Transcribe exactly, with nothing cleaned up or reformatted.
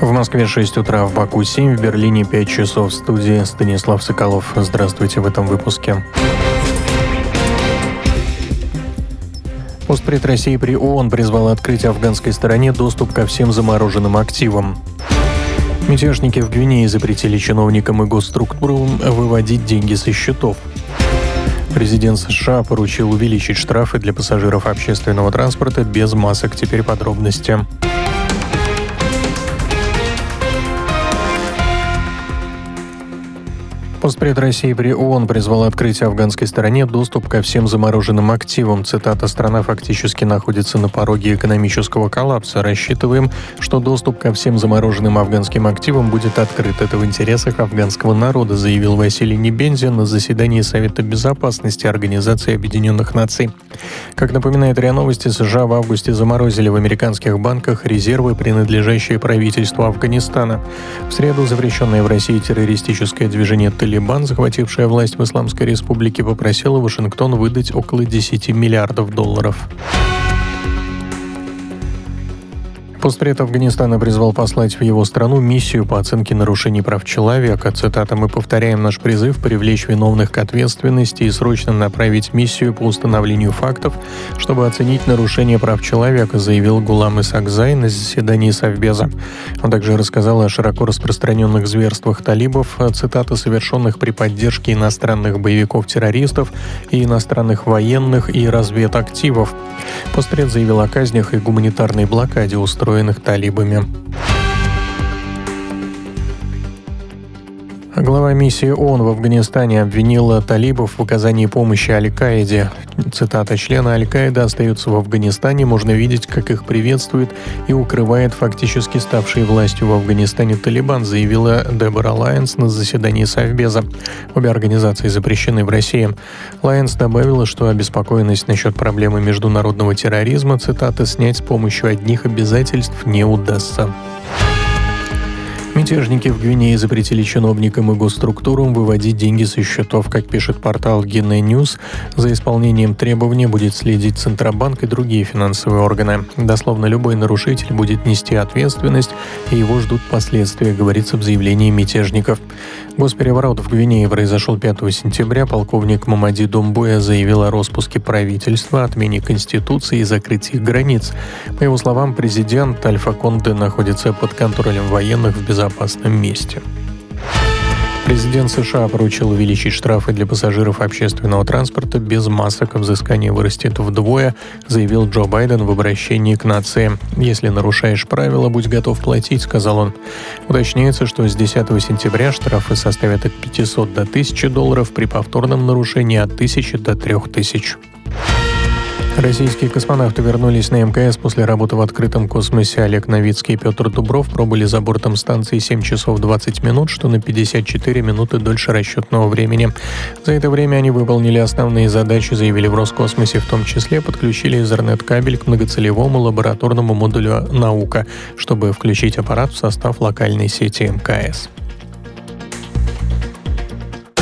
В Москве шесть утра, в Баку семь, в Берлине пять часов. В студии Станислав Соколов. Здравствуйте в этом выпуске. Постпред России при ООН призвал открыть афганской стороне доступ ко всем замороженным активам. Мятежники в Гвинее запретили чиновникам и госструктурам выводить деньги со счетов. Президент США поручил увеличить штрафы для пассажиров общественного транспорта без масок. Теперь подробности. Постпред России при ООН призвал открыть афганской стороне доступ ко всем замороженным активам. Цитата: «Страна фактически находится на пороге экономического коллапса. Рассчитываем, что доступ ко всем замороженным афганским активам будет открыт. Это в интересах афганского народа», заявил Василий Небензя на заседании Совета безопасности Организации Объединенных Наций. Как напоминает РИА Новости, США в августе заморозили в американских банках резервы, принадлежащие правительству Афганистана. В среду запрещенное в России террористическое движение «Талибан», захватившая власть в Исламской Республике, попросила Вашингтон выдать около десяти миллиардов долларов. Постпред Афганистана призвал послать в его страну миссию по оценке нарушений прав человека. Цитата: «Мы повторяем наш призыв привлечь виновных к ответственности и срочно направить миссию по установлению фактов, чтобы оценить нарушения прав человека», заявил Гулам Исакзай на заседании Совбеза. Он также рассказал о широко распространенных зверствах талибов, цитата, совершенных при поддержке иностранных боевиков-террористов и иностранных военных и разведактивов. Постпред заявил о казнях и гуманитарной блокаде, устроенных талибами. Глава миссии ООН в Афганистане обвинила талибов в оказании помощи Аль-Каиде. Цитата: «Члены Аль-Каиды остаются в Афганистане, можно видеть, как их приветствует и укрывает фактически ставший властью в Афганистане Талибан», заявила Дебора Лайенс на заседании Совбеза. Обе организации запрещены в России. Лайенс добавила, что обеспокоенность насчет проблемы международного терроризма, цитата, «снять с помощью одних обязательств не удастся». Мятежники в Гвинее запретили чиновникам и госструктурам выводить деньги со счетов. Как пишет портал Guinea News, за исполнением требований будет следить Центробанк и другие финансовые органы. Дословно, любой нарушитель будет нести ответственность, и его ждут последствия, говорится в заявлении мятежников. Госпереворот в Гвинее произошел пятого сентября. Полковник Мамади Домбоя заявил о распуске правительства, отмене Конституции и закрытии границ. По его словам, президент Альфа Конде находится под контролем военных в безопасности. безопасном месте. Президент США поручил увеличить штрафы для пассажиров общественного транспорта без масок. Взыскание вырастет вдвое, заявил Джо Байден в обращении к нации. «Если нарушаешь правила, будь готов платить», — сказал он. Уточняется, что с десятого сентября штрафы составят от пятисот до тысячи долларов, при повторном нарушении от тысячи до трех тысяч. Российские космонавты вернулись на эм ка эс после работы в открытом космосе. Олег Новицкий и Петр Дубров пробыли за бортом станции семь часов двадцать минут, что на пятьдесят четыре минуты дольше расчетного времени. За это время они выполнили основные задачи, заявили в Роскосмосе, в том числе подключили Ethernet-кабель к многоцелевому лабораторному модулю «Наука», чтобы включить аппарат в состав локальной сети эм ка эс.